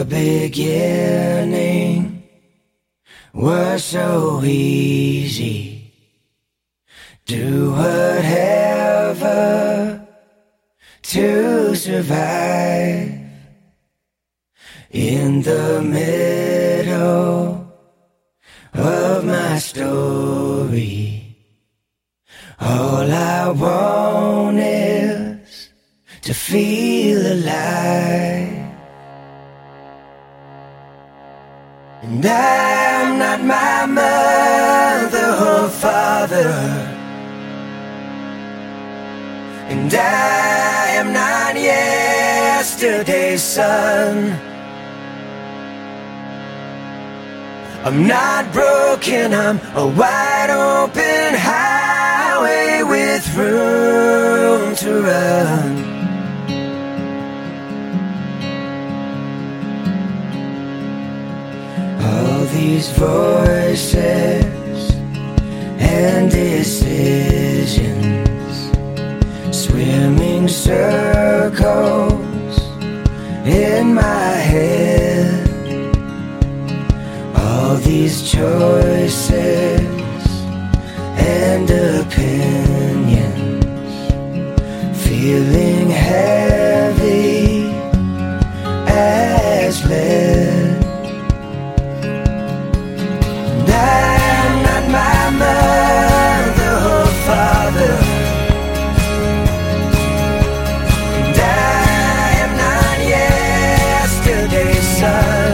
beginning was so easy. Do whatever to survive. In the middle of my story, all I want is to feel alive. And I'm not my mother or father, and I am not yesterday's son. I'm not broken, I'm a wide open highway with room to run. All these voices and decisions, swimming circles in my head. All these choices and opinions, feeling heavy as lead. And I'm not my mother or father, and I am not yesterday's son.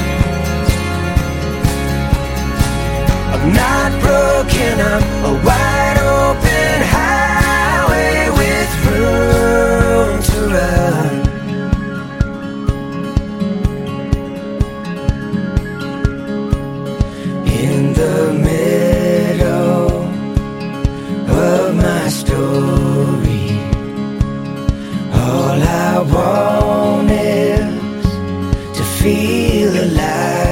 I'm not broken, I'm a wide open highway with room to run. In the middle of my story, all I want is to feel alive.